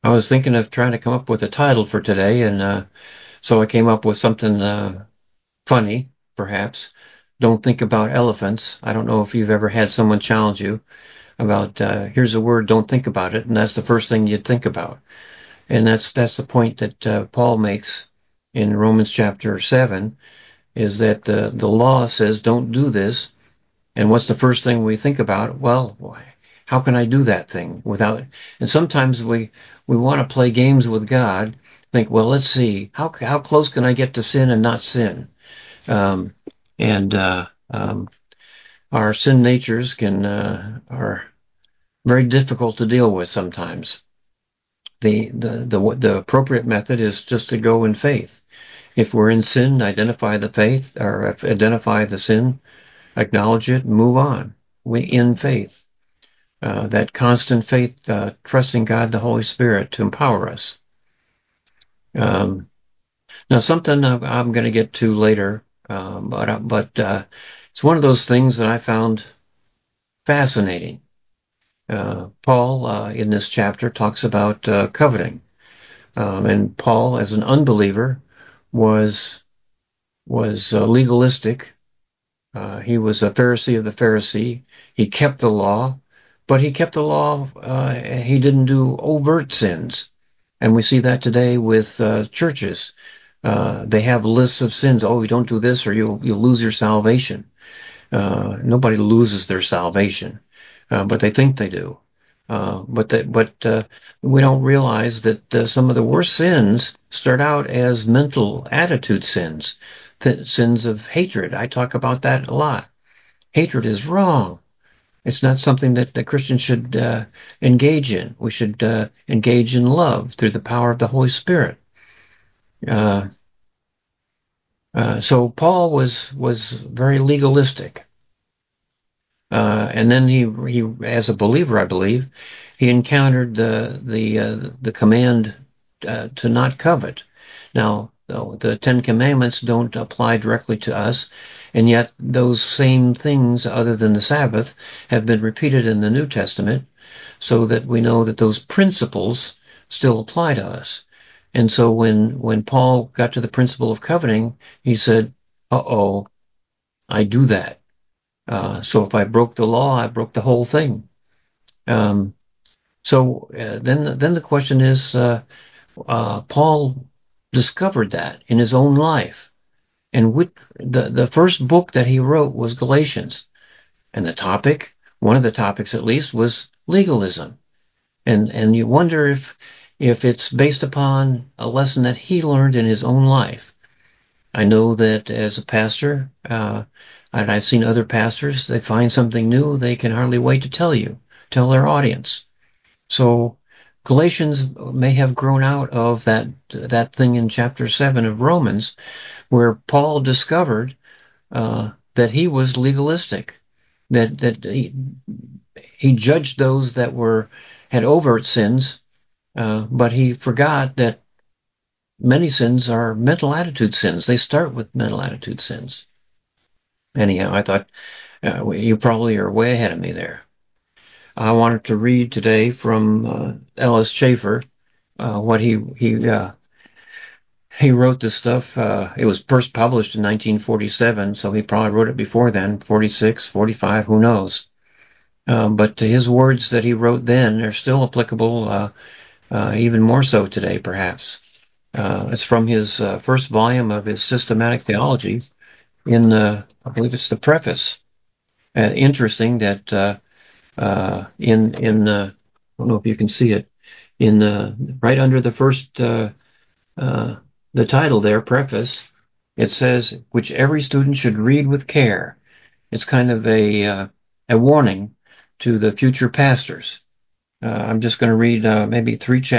I was thinking of trying to come up with a title for today, and so I came up with something funny, perhaps. Don't think about elephants. I don't know if you've ever had someone challenge you about here's a word, don't think about it, and that's the first thing you'd think about. And that's the point that Paul makes in Romans chapter 7, is that the law says don't do this, and what's the first thing we think about? Well, how can I do that thing without? And sometimes we want to play games with God. Think, well, let's see, how close can I get to sin and not sin? Um, and our sin natures can are very difficult to deal with sometimes. The appropriate method is just to go in faith. If we're in sin, identify the faith or identify the sin, acknowledge it, and move on. We in faith. That constant faith, trusting God, the Holy Spirit, to empower us. Um, Now, something I'm going to get to later, but it's one of those things that I found fascinating. Paul, in this chapter, talks about coveting, and Paul, as an unbeliever, was legalistic. He was a Pharisee of the Pharisee. He kept the law, but he kept the law. He didn't do overt sins. And we see that today with churches. They have lists of sins. Oh, you don't do this or you'll lose your salvation. Nobody loses their salvation, but they think they do. But we don't realize that some of the worst sins start out as mental attitude sins, sins of hatred. I talk about that a lot. Hatred is wrong. It's not something that the Christians should engage in. We should engage in love through the power of the Holy Spirit. Uh, so Paul was very legalistic, and then he as a believer, I believe, he encountered the command to not covet. Now, the Ten Commandments don't apply directly to us, and yet those same things, other than the Sabbath, have been repeated in the New Testament, so that we know that those principles still apply to us. And so when Paul got to the principle of coveting, he said, "Uh-oh, I do that. So if I broke the law, I broke the whole thing." Um, then the question is, Paul discovered that in his own life, and the first book that he wrote was Galatians, and one of the topics at least, was legalism, and you wonder if it's based upon a lesson that he learned in his own life. I know that as a pastor, and I've seen other pastors, they find something new, they can hardly wait to tell their audience. So Galatians may have grown out of that thing in chapter 7 of Romans, where Paul discovered that he was legalistic, that he judged those that had overt sins, but he forgot that many sins are mental attitude sins. They start with mental attitude sins. Anyhow, I thought you probably are way ahead of me there. I wanted to read today from Ellis Schaefer, what he wrote this stuff. It was first published in 1947, so he probably wrote it before then, 46, 45, who knows. But his words that he wrote then are still applicable, even more so today, perhaps. It's from his first volume of his systematic theology I believe it's the preface. Interesting that I don't know if you can see it, right under the first the title there, preface, it says, which every student should read with care. It's kind of a warning to the future pastors. I'm just going to read maybe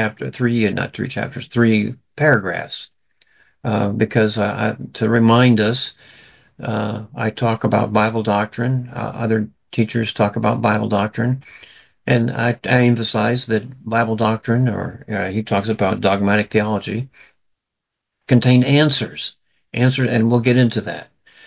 three paragraphs, because to remind us, I talk about Bible doctrine. Other teachers talk about Bible doctrine. And I emphasize that Bible doctrine, or he talks about dogmatic theology, contain answers, and we'll get into that.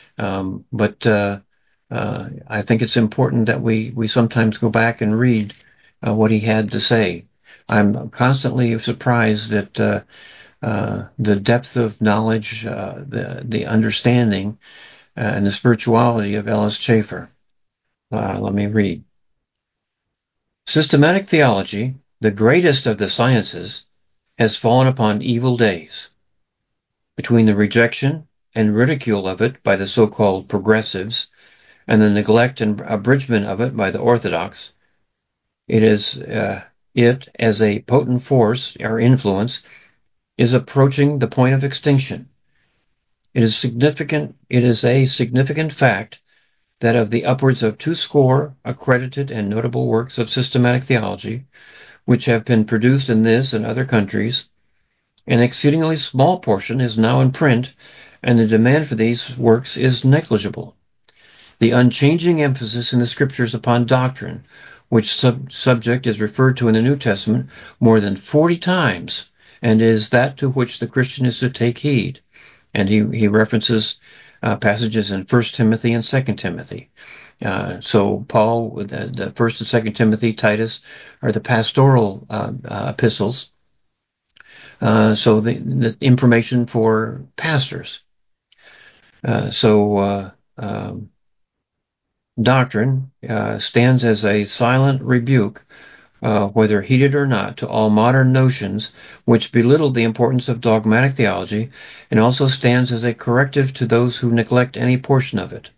But I think it's important that we sometimes go back and read what he had to say. I'm constantly surprised at the depth of knowledge, the understanding, and the spirituality of Ellis Chafer. Let me read. Systematic theology, the greatest of the sciences, has fallen upon evil days. Between the rejection and ridicule of it by the so-called progressives and the neglect and abridgment of it by the orthodox, it as a potent force or influence is approaching the point of extinction. It is a significant fact that of the upwards of 200 accredited and notable works of systematic theology, which have been produced in this and other countries, an exceedingly small portion is now in print, and the demand for these works is negligible. The unchanging emphasis in the Scriptures upon doctrine, which subject is referred to in the New Testament more than 40 times, and is that to which the Christian is to take heed. And he references passages in 1 Timothy and 2 Timothy. So Paul, the 1st and 2 Timothy, Titus, are the pastoral epistles. So the information for pastors. Doctrine stands as a silent rebuke, whether heeded or not, to all modern notions which belittle the importance of dogmatic theology, and also stands as a corrective to those who neglect any portion of it.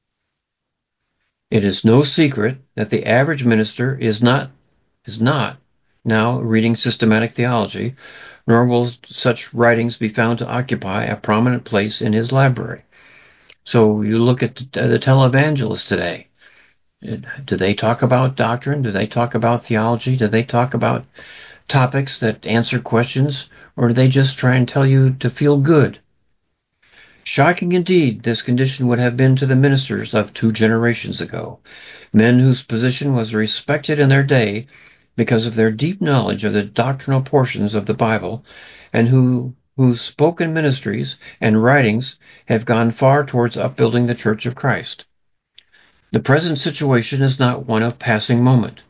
It is no secret that the average minister is not now reading systematic theology, nor will such writings be found to occupy a prominent place in his library. So you look at the televangelists today. Do they talk about doctrine? Do they talk about theology? Do they talk about topics that answer questions? Or do they just try and tell you to feel good? Shocking indeed this condition would have been to the ministers of 2 generations ago, men whose position was respected in their day because of their deep knowledge of the doctrinal portions of the Bible, and whose spoken ministries and writings have gone far towards upbuilding the Church of Christ. The present situation is not one of passing moment.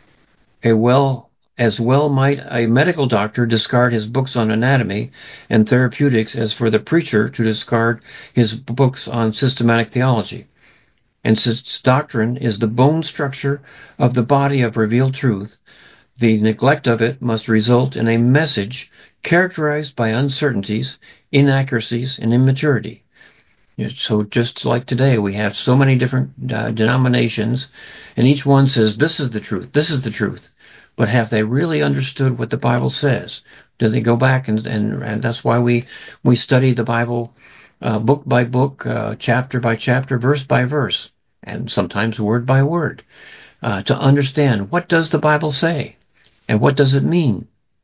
As well might a medical doctor discard his books on anatomy and therapeutics as for the preacher to discard his books on systematic theology. And since doctrine is the bone structure of the body of revealed truth, the neglect of it must result in a message characterized by uncertainties, inaccuracies, and immaturity. So just like today, we have so many different denominations, and each one says, this is the truth, this is the truth. But have they really understood what the Bible says? Do they go back and that's why we study the Bible book by book, chapter by chapter, verse by verse, and sometimes word by word, to understand what does the Bible say and what does it mean?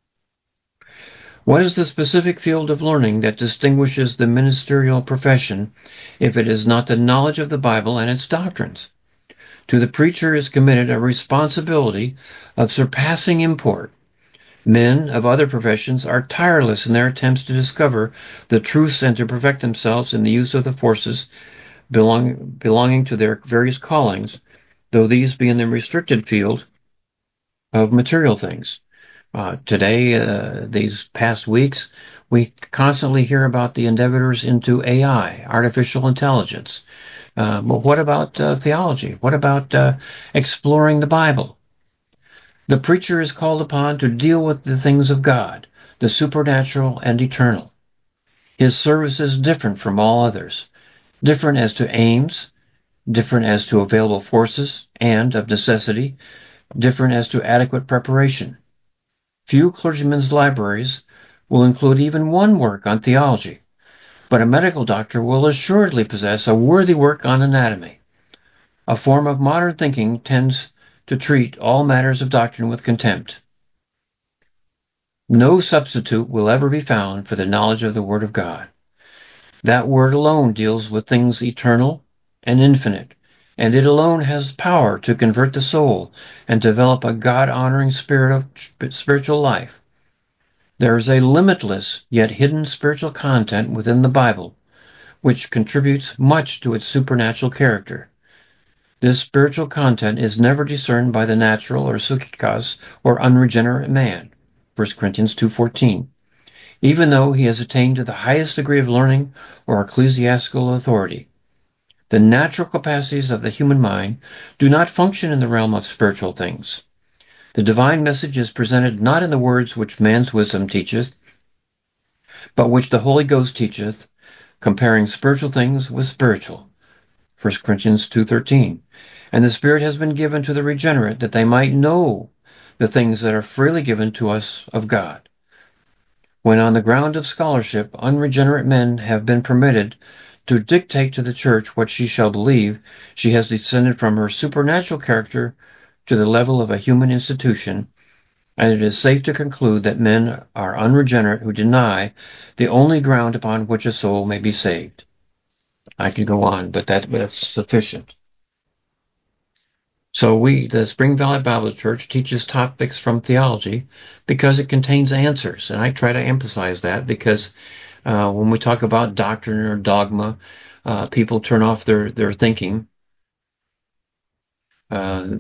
What is the specific field of learning that distinguishes the ministerial profession if it is not the knowledge of the Bible and its doctrines? To the preacher is committed a responsibility of surpassing import. Men of other professions are tireless in their attempts to discover the truths and to perfect themselves in the use of the forces belonging to their various callings, though these be in the restricted field of material things. Today, these past weeks, we constantly hear about the endeavors into AI, artificial intelligence. But what about theology? What about exploring the Bible? The preacher is called upon to deal with the things of God, the supernatural and eternal. His service is different from all others, different as to aims, different as to available forces, and, of necessity, different as to adequate preparation. Few clergymen's libraries will include even one work on theology, but a medical doctor will assuredly possess a worthy work on anatomy. A form of modern thinking tends to treat all matters of doctrine with contempt. No substitute will ever be found for the knowledge of the Word of God. That Word alone deals with things eternal and infinite, and it alone has power to convert the soul and develop a God-honoring spirit of spiritual life. There is a limitless yet hidden spiritual content within the Bible, which contributes much to its supernatural character. This spiritual content is never discerned by the natural or psychikos or unregenerate man. 1 Corinthians 2:14. Even though he has attained to the highest degree of learning or ecclesiastical authority. The natural capacities of the human mind do not function in the realm of spiritual things. The divine message is presented not in the words which man's wisdom teacheth, but which the Holy Ghost teacheth, comparing spiritual things with spiritual. 1 Corinthians 2:13. And the Spirit has been given to the regenerate, that they might know the things that are freely given to us of God. When on the ground of scholarship, unregenerate men have been permitted to dictate to the Church what she shall believe, she has descended from her supernatural character to the level of a human institution, and it is safe to conclude that men are unregenerate who deny the only ground upon which a soul may be saved. I could go on, but that's sufficient. So the Spring Valley Bible Church teaches topics from theology because it contains answers. And I try to emphasize that because when we talk about doctrine or dogma, people turn off their thinking. But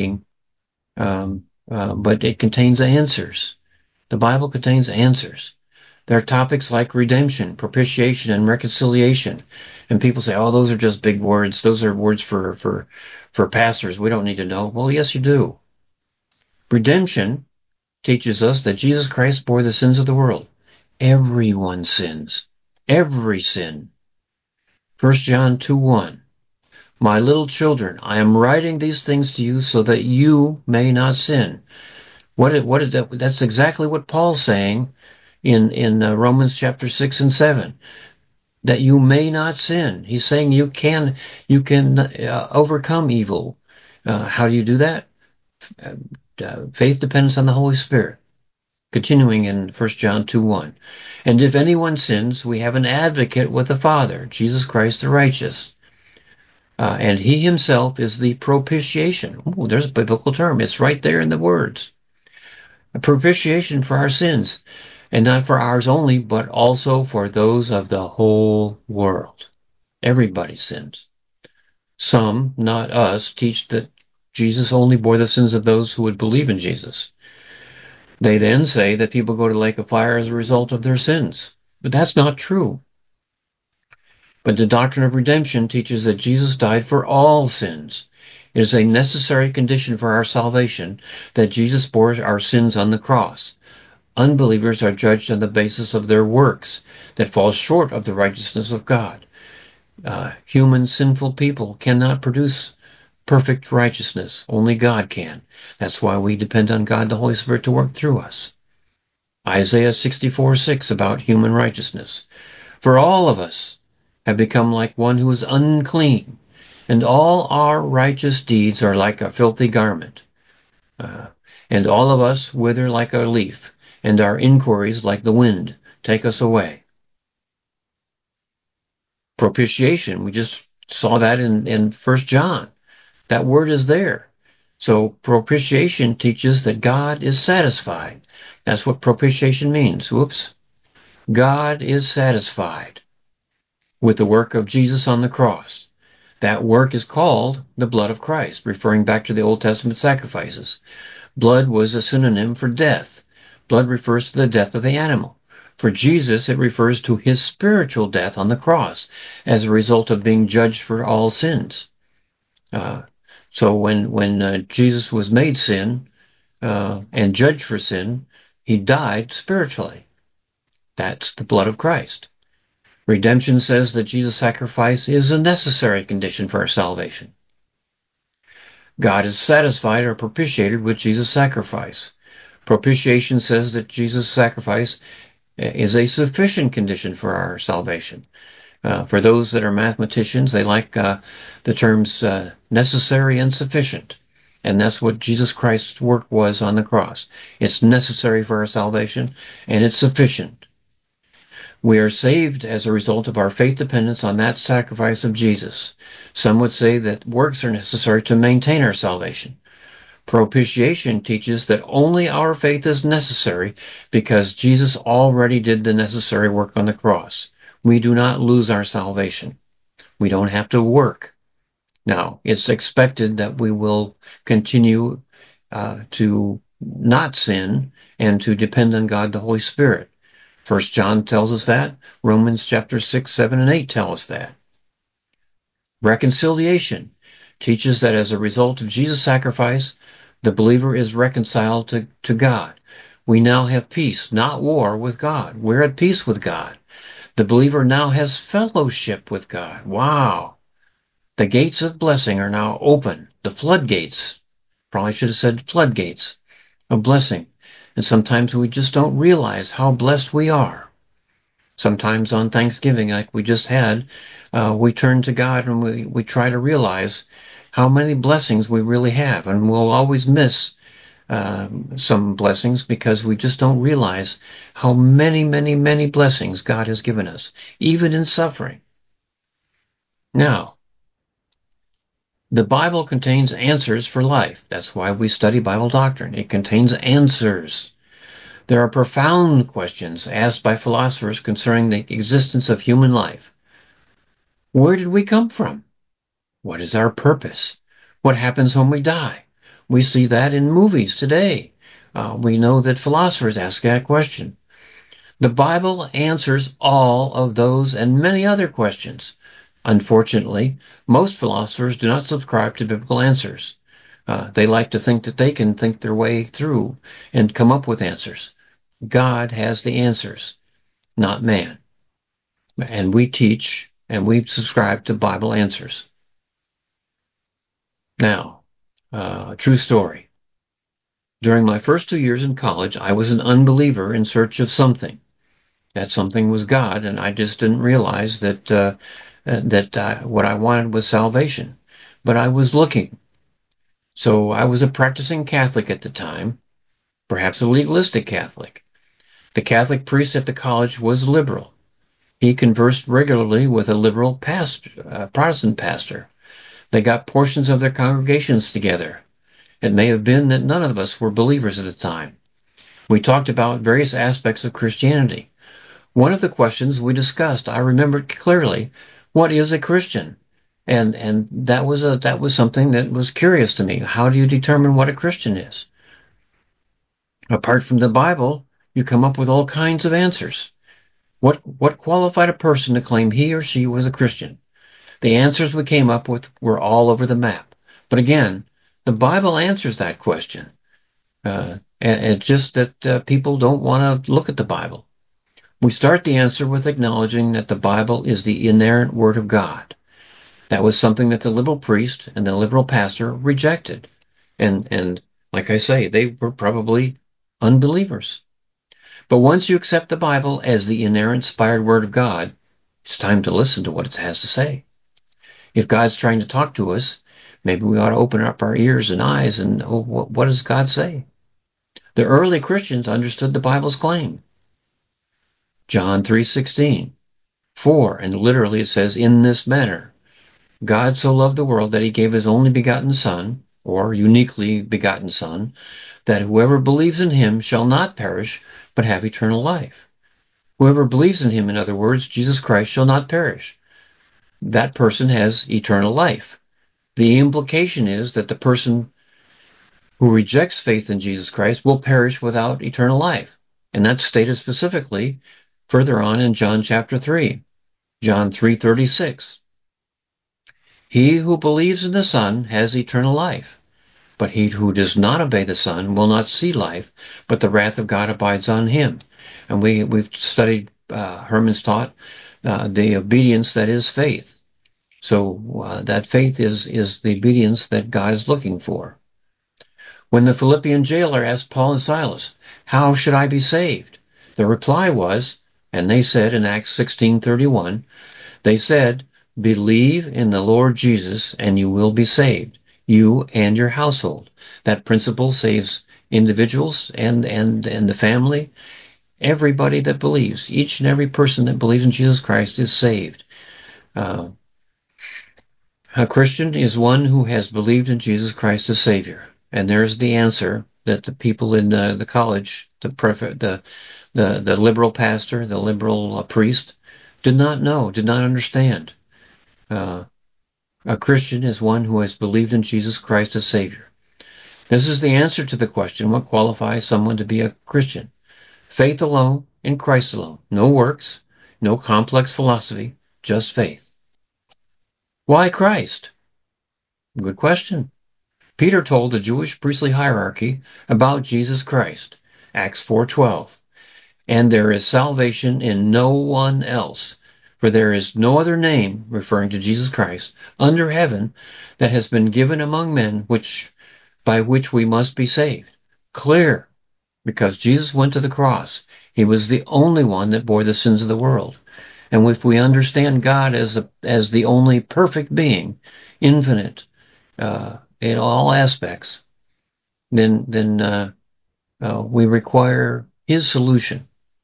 it contains answers. The Bible contains answers. There are topics like redemption, propitiation, and reconciliation. And people say, oh, those are just big words. Those are words for pastors. We don't need to know. Well, yes, you do. Redemption teaches us that Jesus Christ bore the sins of the world. Everyone sins. Every sin. 1 John 2:1. My little children, I am writing these things to you so that you may not sin. What is that? That's exactly what Paul's saying in Romans chapter 6 and 7. That you may not sin. He's saying you can overcome evil. How do you do that? Faith depends on the Holy Spirit. Continuing in 1 John 2:1. And if anyone sins, we have an advocate with the Father, Jesus Christ the righteous. And he himself is the propitiation. Ooh, there's a biblical term. It's right there in the words. A propitiation for our sins. And not for ours only, but also for those of the whole world. Everybody sins. Some, not us, teach that Jesus only bore the sins of those who would believe in Jesus. They then say that people go to the lake of fire as a result of their sins. But that's not true. But the doctrine of redemption teaches that Jesus died for all sins. It is a necessary condition for our salvation that Jesus bore our sins on the cross. Unbelievers are judged on the basis of their works that fall short of the righteousness of God. Human sinful people cannot produce perfect righteousness. Only God can. That's why we depend on God, the Holy Spirit, to work through us. Isaiah 64:6 about human righteousness. For all of us have become like one who is unclean, and all our righteous deeds are like a filthy garment. And all of us wither like a leaf, and our inquiries like the wind take us away. Propitiation, we just saw that in 1 John. That word is there. So propitiation teaches that God is satisfied. That's what propitiation means. God is satisfied with the work of Jesus on the cross. That work is called the blood of Christ, referring back to the Old Testament sacrifices. Blood was a synonym for death. Blood refers to the death of the animal. For Jesus, it refers to his spiritual death on the cross as a result of being judged for all sins. So when Jesus was made sin and judged for sin, he died spiritually. That's the blood of Christ. Redemption says that Jesus' sacrifice is a necessary condition for our salvation. God is satisfied or propitiated with Jesus' sacrifice. Propitiation says that Jesus' sacrifice is a sufficient condition for our salvation. For those that are mathematicians, they like the terms necessary and sufficient. And that's what Jesus Christ's work was on the cross. It's necessary for our salvation, and it's sufficient. We are saved as a result of our faith dependence on that sacrifice of Jesus. Some would say that works are necessary to maintain our salvation. Propitiation teaches that only our faith is necessary because Jesus already did the necessary work on the cross. We do not lose our salvation. We don't have to work. Now, it's expected that we will continue to not sin and to depend on God the Holy Spirit. 1 John tells us that. Romans chapter 6, 7, and 8 tell us that. Reconciliation teaches that as a result of Jesus' sacrifice, the believer is reconciled to God. We now have peace, not war, with God. We're at peace with God. The believer now has fellowship with God. Wow. The gates of blessing are now open. The floodgates. Probably should have said floodgates of blessing. And sometimes we just don't realize how blessed we are. Sometimes on Thanksgiving, like we just had, we turn to God and we try to realize how many blessings we really have. And we'll always miss some blessings because we just don't realize how many, many, many blessings God has given us, even in suffering. Now, the Bible contains answers for life. That's why we study Bible doctrine. It contains answers. There are profound questions asked by philosophers concerning the existence of human life. Where did we come from? What is our purpose? What happens when we die? We see that in movies today. We know that philosophers ask that question. The Bible answers all of those and many other questions. Unfortunately, most philosophers do not subscribe to biblical answers. They like to think that they can think their way through and come up with answers. God has the answers, not man. And we teach and we subscribe to Bible answers. Now, true story. During my first 2 years in college, I was an unbeliever in search of something. That something was God, and I just didn't realize that what I wanted was salvation. But I was looking. So I was a practicing Catholic at the time, perhaps a legalistic Catholic. The Catholic priest at the college was liberal. He conversed regularly with a liberal Protestant pastor. They got portions of their congregations together. It may have been that none of us were believers at the time. We talked about various aspects of Christianity. One of the questions we discussed, I remember clearly, what is a Christian? And that was something that was curious to me. How do you determine what a Christian is? Apart from the Bible, you come up with all kinds of answers. What qualified a person to claim he or she was a Christian? The answers we came up with were all over the map. But again, the Bible answers that question. And it's just that people don't want to look at the Bible. We start the answer with acknowledging that the Bible is the inerrant Word of God. That was something that the liberal priest and the liberal pastor rejected. And like I say, they were probably unbelievers. But once you accept the Bible as the inerrant, inspired Word of God, it's time to listen to what it has to say. If God's trying to talk to us, maybe we ought to open up our ears and eyes and, what does God say? The early Christians understood the Bible's claim. John 3:16. For, and literally it says, in this manner, God so loved the world that he gave his only begotten Son, or uniquely begotten Son, that whoever believes in him shall not perish, but have eternal life. Whoever believes in him, in other words, Jesus Christ, shall not perish. That person has eternal life. The implication is that the person who rejects faith in Jesus Christ will perish without eternal life. And that's stated specifically further on in John chapter 3. John 3:36. He who believes in the Son has eternal life, but he who does not obey the Son will not see life, but the wrath of God abides on him. And we've studied, Herman's taught, the obedience that is faith. So that faith is the obedience that God is looking for. When the Philippian jailer asked Paul and Silas, how should I be saved? The reply was, and they said in Acts 16:31, they said, believe in the Lord Jesus and you will be saved, you and your household. That principle saves individuals and the family. Everybody that believes, each and every person that believes in Jesus Christ is saved. A Christian is one who has believed in Jesus Christ as Savior. And there's the answer that the people in the college, the liberal pastor, the liberal priest, did not know, did not understand. A Christian is one who has believed in Jesus Christ as Savior. This is the answer to the question, what qualifies someone to be a Christian? Faith alone, in Christ alone. No works, no complex philosophy, just faith. Why Christ? Good question. Peter told the Jewish priestly hierarchy about Jesus Christ, Acts 4:12. And there is salvation in no one else, for there is no other name, referring to Jesus Christ, under heaven that has been given among men by which we must be saved. Clear, because Jesus went to the cross. He was the only one that bore the sins of the world. And if we understand God as the only perfect being, infinite in all aspects, then we require His solution.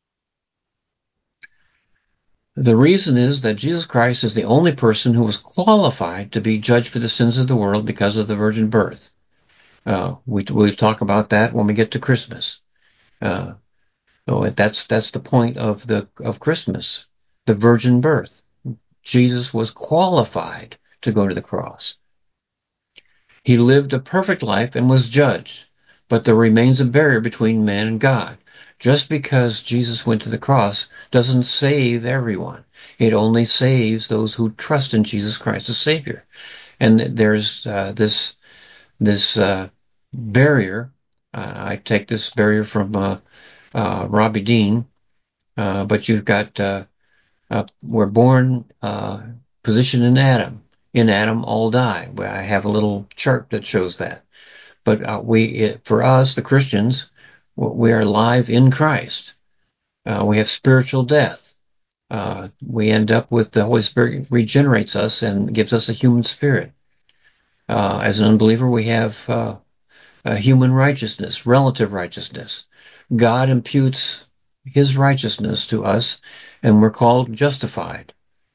The reason is that Jesus Christ is the only person who was qualified to be judged for the sins of the world because of the virgin birth. We'll talk about that when we get to Christmas. So that's the point of Christmas, the virgin birth. Jesus was qualified to go to the cross. He lived a perfect life and was judged, but there remains a barrier between man and God. Just because Jesus went to the cross doesn't save everyone. It only saves those who trust in Jesus Christ as Savior. And there's this barrier. I take this barrier from Robbie Dean, but you've got we're born positioned in Adam. In Adam, all die. I have a little chart that shows that. But for us, the Christians, we are alive in Christ. We have spiritual death. We end up with the Holy Spirit regenerates us and gives us a human spirit. As an unbeliever, we have human righteousness, relative righteousness. God imputes His righteousness to us, and we're called justified.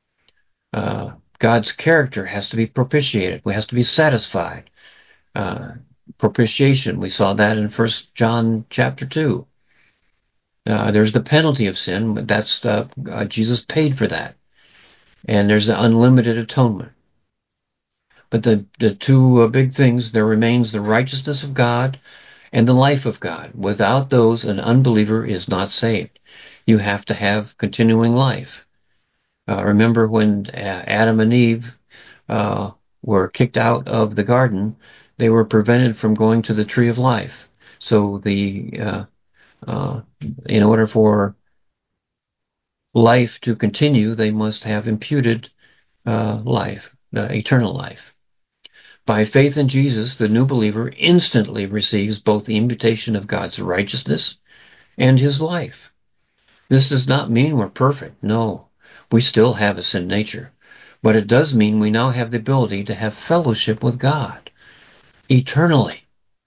God's character has to be propitiated. We have to be satisfied. Propitiation, we saw that in 1 John chapter 2. There's the penalty of sin, but that's Jesus paid for that. And there's the unlimited atonement. But the two big things, there remains the righteousness of God and the life of God. Without those, an unbeliever is not saved. You have to have continuing life. Remember when Adam and Eve were kicked out of the garden, they were prevented from going to the tree of life. So in order for life to continue, they must have imputed life, eternal life. By faith in Jesus, the new believer instantly receives both the imputation of God's righteousness and His life. This does not mean we're perfect. No, we still have a sin nature. But it does mean we now have the ability to have fellowship with God eternally.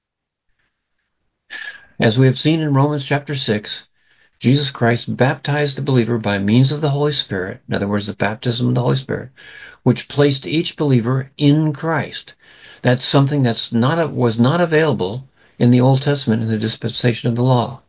As we have seen in Romans chapter 6, Jesus Christ baptized the believer by means of the Holy Spirit, in other words, the baptism of the Holy Spirit, which placed each believer in Christ. That's something that was not available in the Old Testament in the dispensation of the law.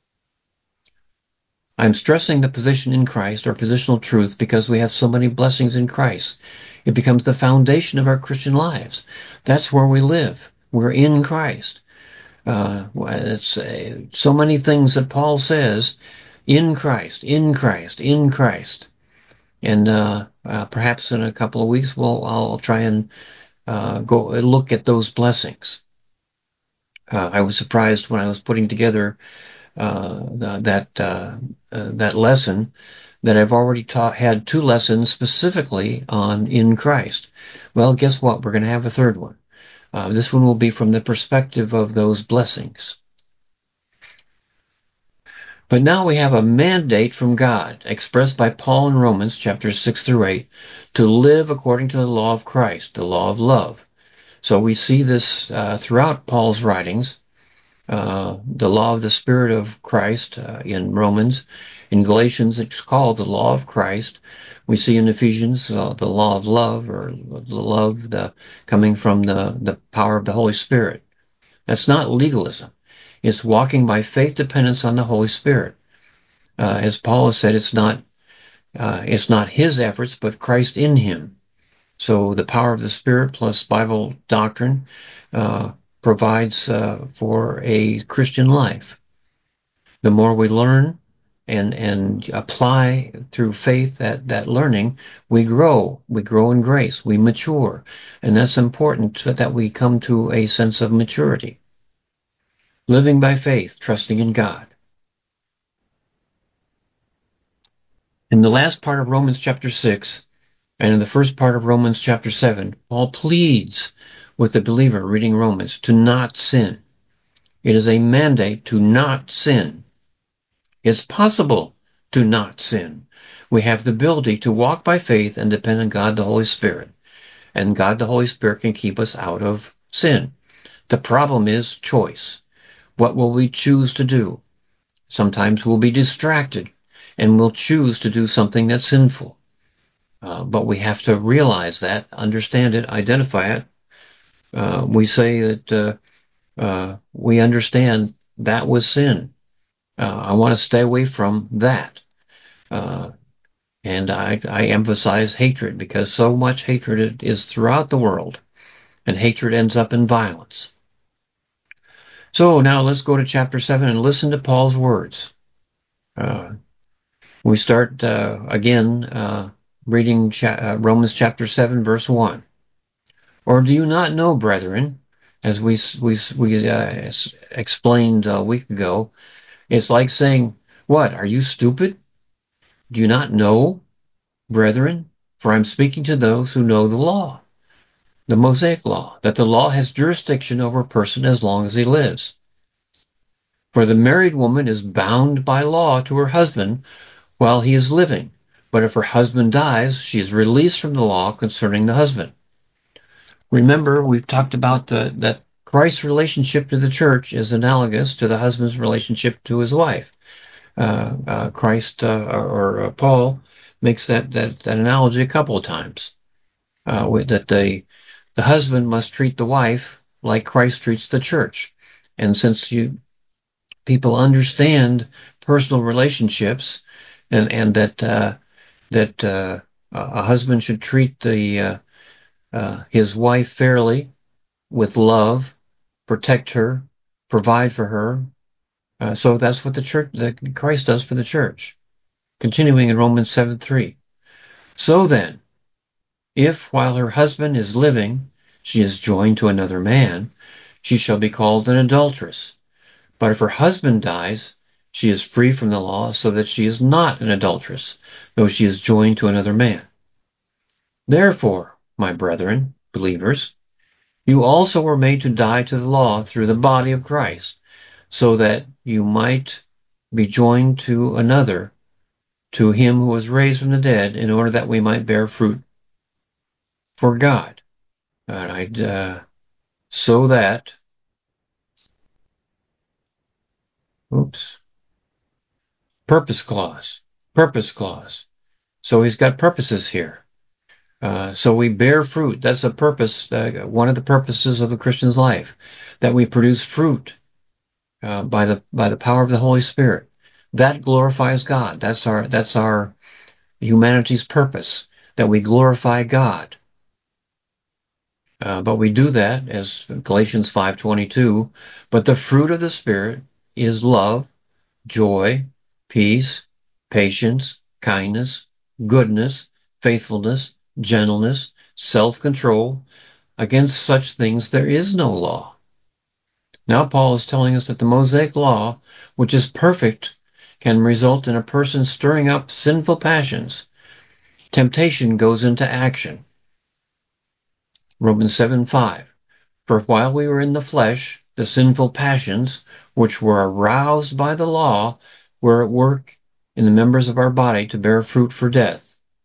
I'm stressing the position in Christ, or positional truth, because we have so many blessings in Christ. It becomes the foundation of our Christian lives. That's where we live. We're in Christ. It's so many things that Paul says, in Christ, in Christ, in Christ. And perhaps in a couple of weeks, I'll try and go look at those blessings. I was surprised when I was putting together that lesson that I've already had 2 lessons specifically on in Christ. Well, guess what? We're going to have a third one. This one will be from the perspective of those blessings. But now we have a mandate from God, expressed by Paul in Romans chapters 6 through 8, to live according to the law of Christ, the law of love. So we see this throughout Paul's writings, the law of the Spirit of Christ in Romans. In Galatians, it's called the law of Christ. We see in Ephesians the law of love, or the love coming from the power of the Holy Spirit. That's not legalism. It's walking by faith dependence on the Holy Spirit. As Paul has said, it's not his efforts, but Christ in him. So the power of the Spirit plus Bible doctrine provides for a Christian life. The more we learn and apply through faith that learning, we grow. We grow in grace. We mature. And that's important that we come to a sense of maturity. Living by faith, trusting in God. In the last part of Romans chapter 6, and in the first part of Romans chapter 7, Paul pleads with the believer reading Romans to not sin. It is a mandate to not sin. It's possible to not sin. We have the ability to walk by faith and depend on God the Holy Spirit. And God the Holy Spirit can keep us out of sin. The problem is choice. What will we choose to do? Sometimes we'll be distracted and we'll choose to do something that's sinful. But we have to realize that, understand it, identify it. We say that we understand that was sin. I want to stay away from that. And I emphasize hatred because so much hatred is throughout the world, and hatred ends up in violence. So now let's go to chapter 7 and listen to Paul's words. We start again reading Romans chapter 7, verse 1. Or do you not know, brethren, as we explained a week ago, it's like saying, what, are you stupid? Do you not know, brethren? For I'm speaking to those who know the law, the Mosaic law, that the law has jurisdiction over a person as long as he lives. For the married woman is bound by law to her husband while he is living. But if her husband dies, she is released from the law concerning the husband. Remember, we've talked about that Christ's relationship to the church is analogous to the husband's relationship to his wife. Christ or Paul makes that analogy a couple of times. That the husband must treat the wife like Christ treats the church. And since people understand personal relationships, and that a husband should treat his wife fairly, with love, protect her, provide for her. So that's what that Christ does for the church. Continuing in Romans 7:3. So then, if while her husband is living, she is joined to another man, she shall be called an adulteress. But if her husband dies, she is free from the law, so that she is not an adulteress, though she is joined to another man. Therefore, my brethren, believers, you also were made to die to the law through the body of Christ, so that you might be joined to another, to him who was raised from the dead, in order that we might bear fruit for God. All right, so that, purpose clause. So he's got purposes here. So we bear fruit. That's a purpose, one of the purposes of the Christian's life, that we produce fruit by the power of the Holy Spirit. That glorifies God. That's our humanity's purpose, that we glorify God. But we do that, as Galatians 5:22. But the fruit of the Spirit is love, joy, peace, patience, kindness, goodness, faithfulness, gentleness, self-control. Against such things there is no law. Now Paul is telling us that the Mosaic law, which is perfect, can result in a person stirring up sinful passions. Temptation goes into action. Romans 7:5. For while we were in the flesh, the sinful passions, which were aroused by the law, were at work in the members of our body to bear fruit for death.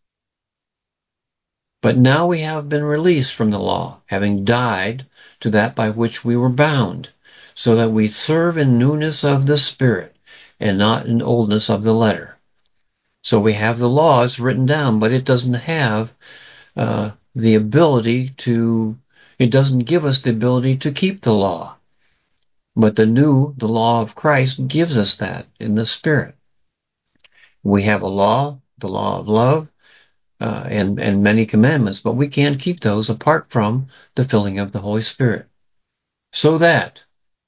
But now we have been released from the law, having died to that by which we were bound, so that we serve in newness of the Spirit, and not in oldness of the letter. So we have the laws written down, but it doesn't have the ability to, it doesn't give us the ability to keep the law. But the law of Christ gives us that in the Spirit. We have a law, the law of love, and many commandments, but we can't keep those apart from the filling of the Holy Spirit. So that,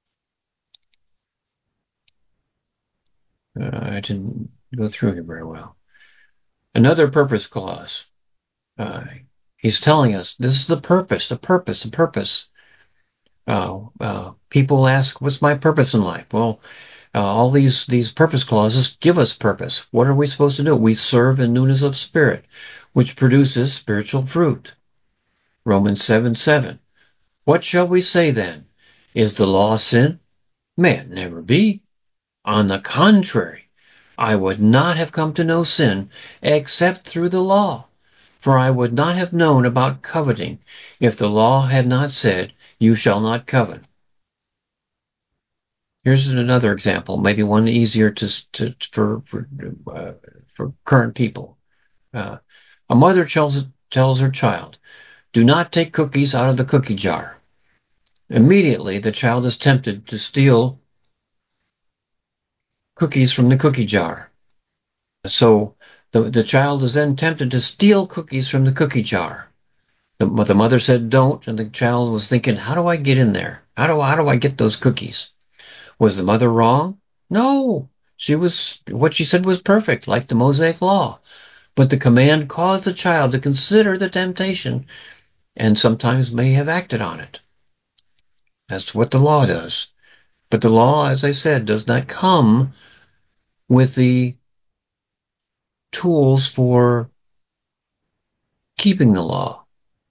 I didn't go through here very well. Another purpose clause. He's telling us this is the purpose, the purpose, the purpose. People ask, what's my purpose in life? Well, all these purpose clauses give us purpose. What are we supposed to do? We serve in newness of spirit, which produces spiritual fruit. Romans 7:7. What shall we say then? Is the law sin? May it never be. On the contrary, I would not have come to know sin except through the law. For I would not have known about coveting if the law had not said, you shall not covet. Here's another example, maybe one easier for current people. A mother tells her child, do not take cookies out of the cookie jar. Immediately, the child is tempted to steal cookies from the cookie jar. So the child is then tempted to steal cookies from the cookie jar. The mother said don't, and the child was thinking, how do I get in there? How do I get those cookies? Was the mother wrong? No. What she said was perfect, like the Mosaic law. But the command caused the child to consider the temptation and sometimes may have acted on it. That's what the law does. But the law, as I said, does not come with the tools for keeping the law.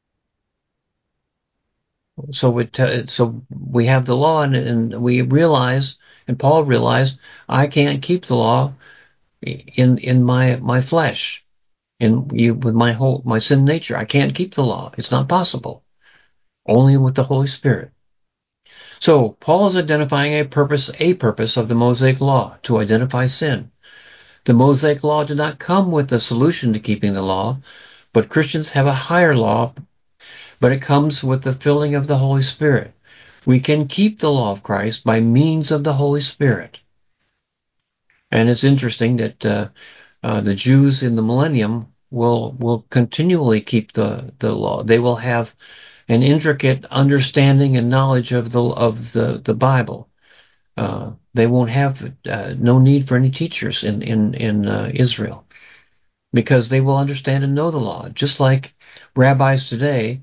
So we have the law, and we realize, and Paul realized, I can't keep the law in my flesh, with my sin nature. I can't keep the law. It's not possible. Only with the Holy Spirit. So Paul is identifying a purpose of the Mosaic law, to identify sin. The Mosaic law did not come with the solution to keeping the law, but Christians have a higher law, but it comes with the filling of the Holy Spirit. We can keep the law of Christ by means of the Holy Spirit. And it's interesting that the Jews in the millennium will continually keep the law. They will have an intricate understanding and knowledge of the Bible. They won't have no need for any teachers in Israel, because they will understand and know the law. Just like rabbis today,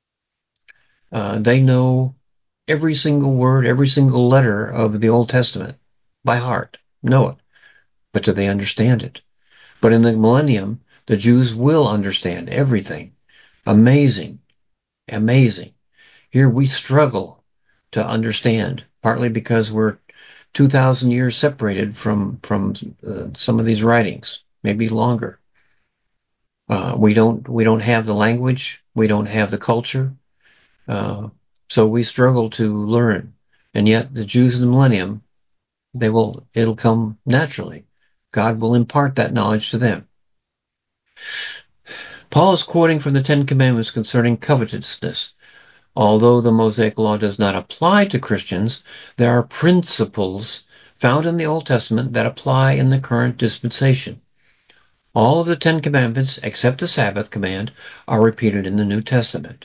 they know every single word, every single letter of the Old Testament by heart, know it. But do they understand it? But in the millennium, the Jews will understand everything. Amazing. Amazing. Here we struggle to understand, partly because we're 2,000 years separated from some of these writings, maybe longer. We don't have the language, we don't have the culture, so we struggle to learn. And yet the Jews in the millennium, it'll come naturally. God will impart that knowledge to them. Paul is quoting from the Ten Commandments concerning covetousness. Although the Mosaic law does not apply to Christians, there are principles found in the Old Testament that apply in the current dispensation. All of the Ten Commandments, except the Sabbath command, are repeated in the New Testament.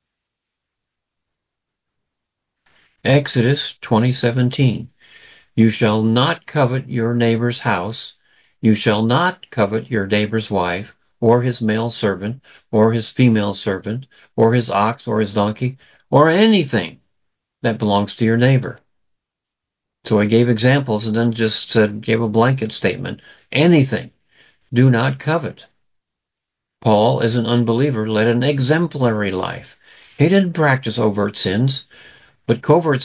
Exodus 20:17. You shall not covet your neighbor's house. You shall not covet your neighbor's wife, or his male servant, or his female servant, or his ox, or his donkey, or anything that belongs to your neighbor. So I gave examples and then just gave a blanket statement. Anything. Do not covet. Paul, as an unbeliever, led an exemplary life. He didn't practice overt sins, but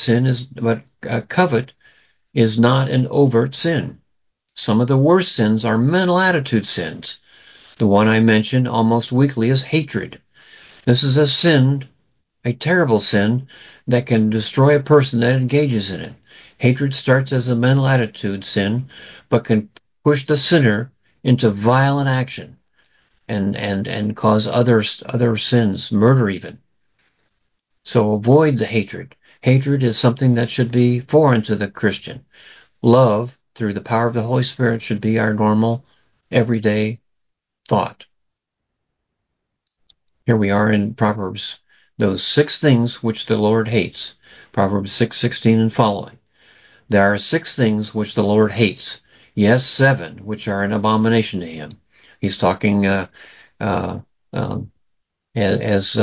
covet is not an overt sin. Some of the worst sins are mental attitude sins. The one I mentioned almost weekly is hatred. This is a sin, a terrible sin, that can destroy a person that engages in it. Hatred starts as a mental attitude sin, but can push the sinner into violent action and cause other sins, murder even. So avoid the hatred. Hatred is something that should be foreign to the Christian. Love, through the power of the Holy Spirit, should be our normal, everyday thought. Here we are in Proverbs, those 6 things which the Lord hates. Proverbs 6:16 and following. There are 6 things which the Lord hates, yes, 7 which are an abomination to him. He's talking uh, um, as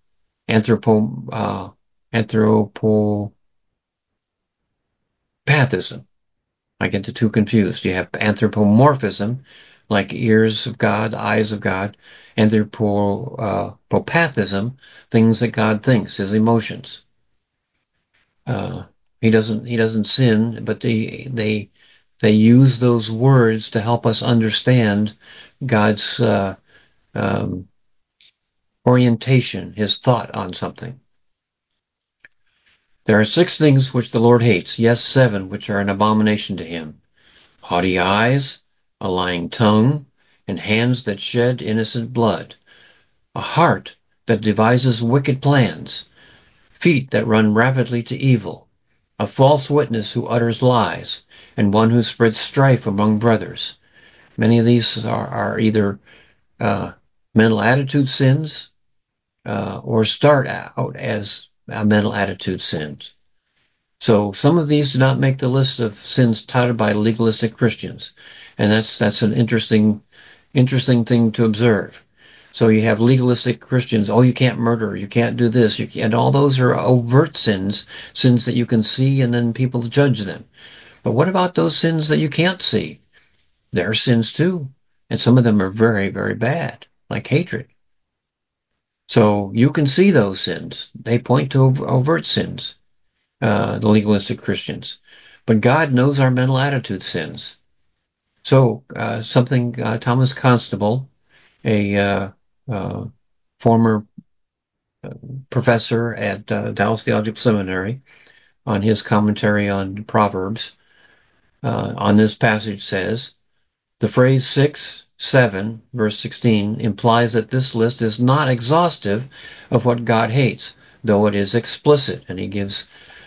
anthropopathism. I get the two confused. You have anthropomorphism, like ears of God, eyes of God. Anthropopathism, things that God thinks, his emotions. Uh, he doesn't sin, but they use those words to help us understand God's orientation, his thought on something. There are 6 things which the Lord hates, yes, 7 which are an abomination to him: haughty eyes, a lying tongue, and hands that shed innocent blood, a heart that devises wicked plans, feet that run rapidly to evil, a false witness who utters lies, and one who spreads strife among brothers. Many of these are either mental attitude sins or start out as mental attitude sins. So some of these do not make the list of sins touted by legalistic Christians, and that's an interesting thing to observe. So you have legalistic Christians, oh, you can't murder, you can't do this, and all those are overt sins that you can see, and then people judge them. But what about those sins that you can't see? They're sins too, and some of them are very, very bad, like hatred. So you can see those sins. They point to overt sins. The legalistic Christians. But God knows our mental attitude sins. So Thomas Constable, a former professor at Dallas Theological Seminary, on his commentary on Proverbs, on this passage says, the phrase 6, 7, verse 16 implies that this list is not exhaustive of what God hates, though it is explicit, and he gives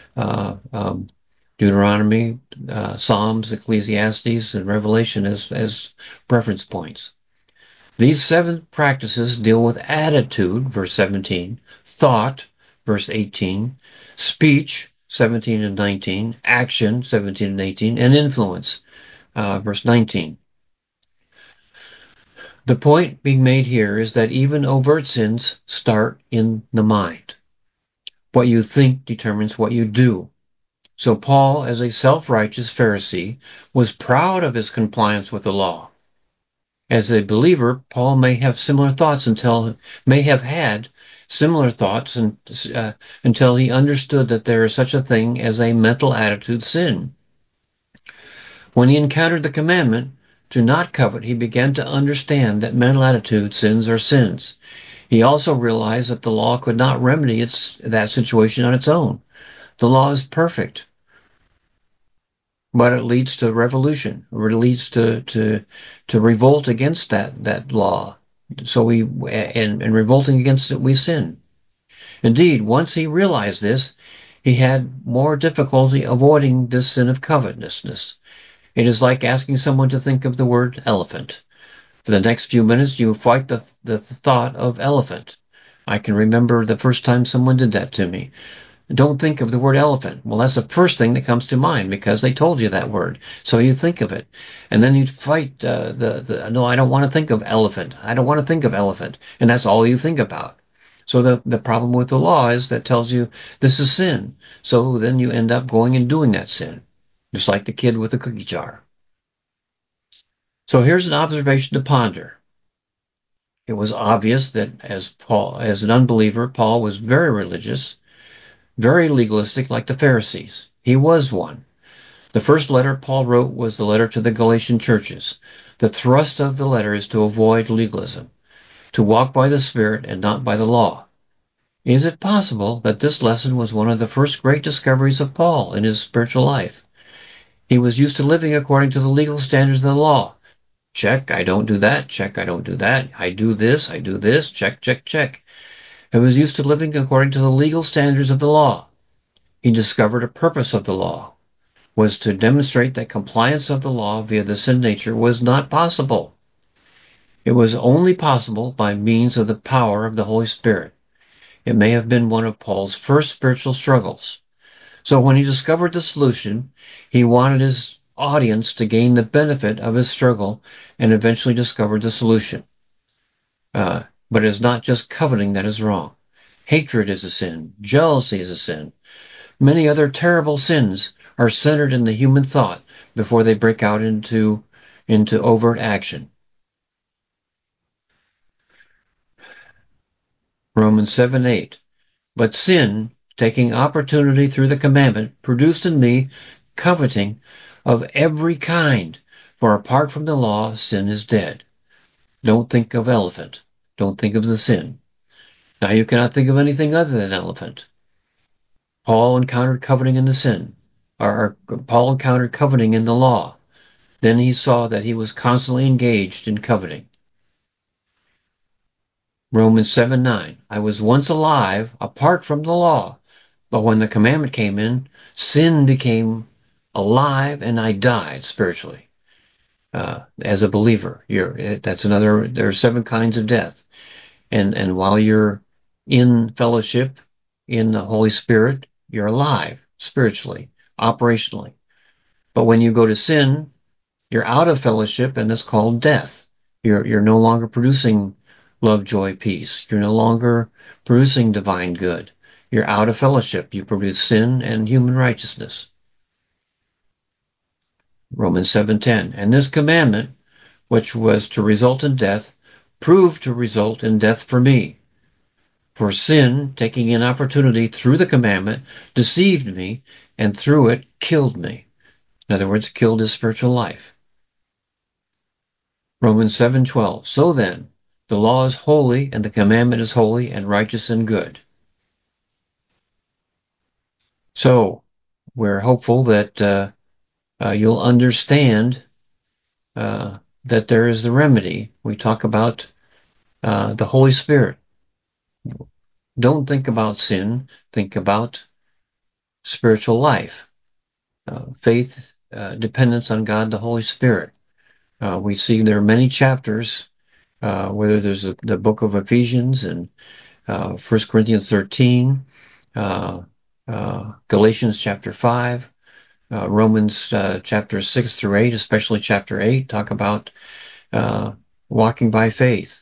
Deuteronomy, Psalms, Ecclesiastes, and Revelation as reference points. These 7 practices deal with attitude, verse 17, thought, verse 18, speech, 17 and 19, action, 17 and 18, and influence, verse 19. The point being made here is that even overt sins start in the mind. What you think determines what you do. So Paul, as a self-righteous Pharisee, was proud of his compliance with the law. As a believer, Paul may have had similar thoughts until he understood that there is such a thing as a mental attitude sin. When he encountered the commandment to not covet, he began to understand that mental attitude sins are sins. He also realized that the law could not remedy that situation on its own. The law is perfect, but it leads to revolution, or it leads to revolt against that law. So and revolting against it, we sin. Indeed, once he realized this, he had more difficulty avoiding this sin of covetousness. It is like asking someone to think of the word elephant. For the next few minutes, you fight the thought of elephant. I can remember the first time someone did that to me. Don't think of the word elephant. Well, that's the first thing that comes to mind because they told you that word. So you think of it. And then you fight no, I don't want to think of elephant. I don't want to think of elephant. And that's all you think about. So the problem with the law is that tells you this is sin. So then you end up going and doing that sin. Just like the kid with the cookie jar. So here's an observation to ponder. It was obvious that as an unbeliever, Paul was very religious, very legalistic like the Pharisees. He was one. The first letter Paul wrote was the letter to the Galatian churches. The thrust of the letter is to avoid legalism, to walk by the Spirit and not by the law. Is it possible that this lesson was one of the first great discoveries of Paul in his spiritual life? He was used to living according to the legal standards of the law. Check, I don't do that. Check, I don't do that. I do this, check, check, check. He was used to living according to the legal standards of the law. He discovered a purpose of the law was to demonstrate that compliance of the law via the sin nature was not possible. It was only possible by means of the power of the Holy Spirit. It may have been one of Paul's first spiritual struggles. So when he discovered the solution, he wanted his audience to gain the benefit of his struggle and eventually discovered the solution. But it is not just coveting that is wrong. Hatred is a sin. Jealousy is a sin. Many other terrible sins are centered in the human thought before they break out into overt action. Romans 7:8. But sin, taking opportunity through the commandment, produced in me coveting of every kind. For apart from the law, sin is dead. Don't think of elephant. Don't think of the sin. Now you cannot think of anything other than elephant. Paul encountered coveting in the sin, or Paul encountered coveting in the law. Then he saw that he was constantly engaged in coveting. Romans 7:9. I was once alive apart from the law, but when the commandment came in, sin became alive and I died spiritually. As a believer, that's another. There are 7 kinds of death, and while you're in fellowship in the Holy Spirit, you're alive spiritually, operationally. But when you go to sin, you're out of fellowship, and it's called death. You're no longer producing love, joy, peace. You're no longer producing divine good. You're out of fellowship. You produce sin and human righteousness. Romans 7:10. And this commandment, which was to result in death, proved to result in death for me. For sin, taking an opportunity through the commandment, deceived me, and through it killed me. In other words, killed his spiritual life. Romans 7:12. So then, the law is holy, and the commandment is holy and righteous and good. So, we're hopeful that you'll understand that there is the remedy. We talk about the Holy Spirit. Don't think about sin. Think about spiritual life, faith, dependence on God, the Holy Spirit. We see there are many chapters, whether there's the book of Ephesians and 1 Corinthians 13, Galatians chapter 5, Romans chapter 6 through 8, especially chapter 8, talk about walking by faith.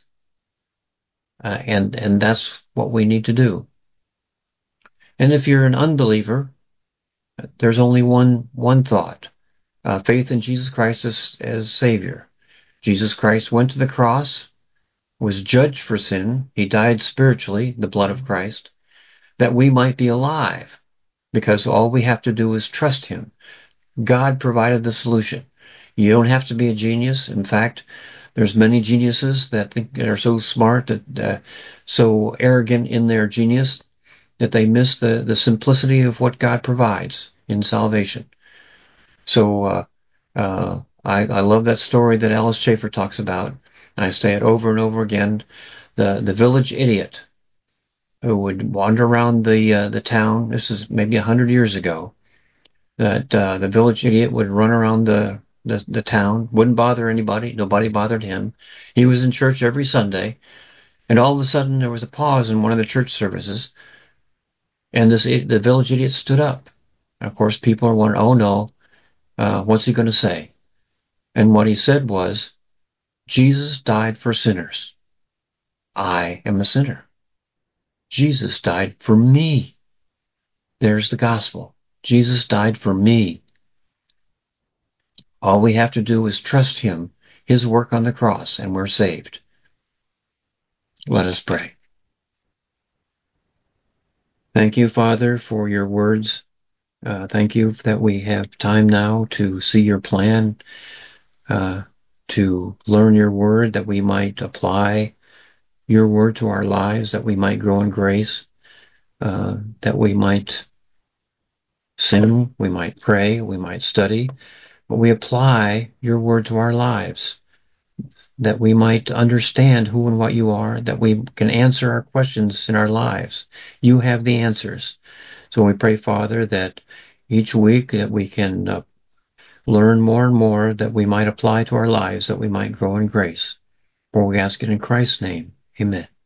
And that's what we need to do. And if you're an unbeliever, there's only one thought. Faith in Jesus Christ as Savior. Jesus Christ went to the cross, was judged for sin. He died spiritually, the blood of Christ, that we might be alive, because all we have to do is trust Him. God provided the solution. You don't have to be a genius. In fact, there's many geniuses that think they're so smart, that so arrogant in their genius, that they miss the simplicity of what God provides in salvation. So I love that story that Alice Schaefer talks about. I say it over and over again. The village idiot who would wander around the town. This is maybe 100 years ago. That the village idiot would run around the town, wouldn't bother anybody. Nobody bothered him. He was in church every Sunday, and all of a sudden there was a pause in one of the church services, and the village idiot stood up. Of course, people are wondering, oh no, what's he going to say? And what he said was, Jesus died for sinners. I am a sinner. Jesus died for me. There's the gospel. Jesus died for me. All we have to do is trust Him, His work on the cross, and we're saved. Let us pray. Thank you, Father, for your words. Thank you that we have time now to see your plan, to learn your word, that we might apply your word to our lives, that we might grow in grace, that we might sin, we might pray, we might study, but we apply your word to our lives, that we might understand who and what you are, that we can answer our questions in our lives. You have the answers. So we pray, Father, that each week that we can learn more and more, that we might apply to our lives, that we might grow in grace. For we ask it in Christ's name. Amen.